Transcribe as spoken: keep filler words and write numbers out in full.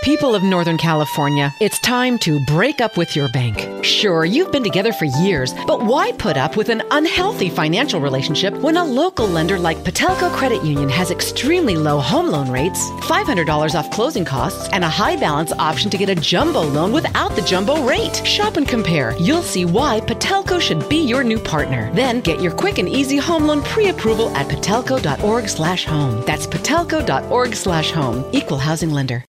People of Northern California, it's time to break up with your bank. Sure, you've been together for years, but why put up with an unhealthy financial relationship when a local lender like Patelco Credit Union has extremely low home loan rates, five hundred dollars off closing costs, and a high balance option to get a jumbo loan without the jumbo rate? Shop and compare. You'll see why Patelco should be your new partner. Then get your quick and easy home loan pre-approval at patelco dot org slash home. That's patelco dot org slash home. Equal housing lender.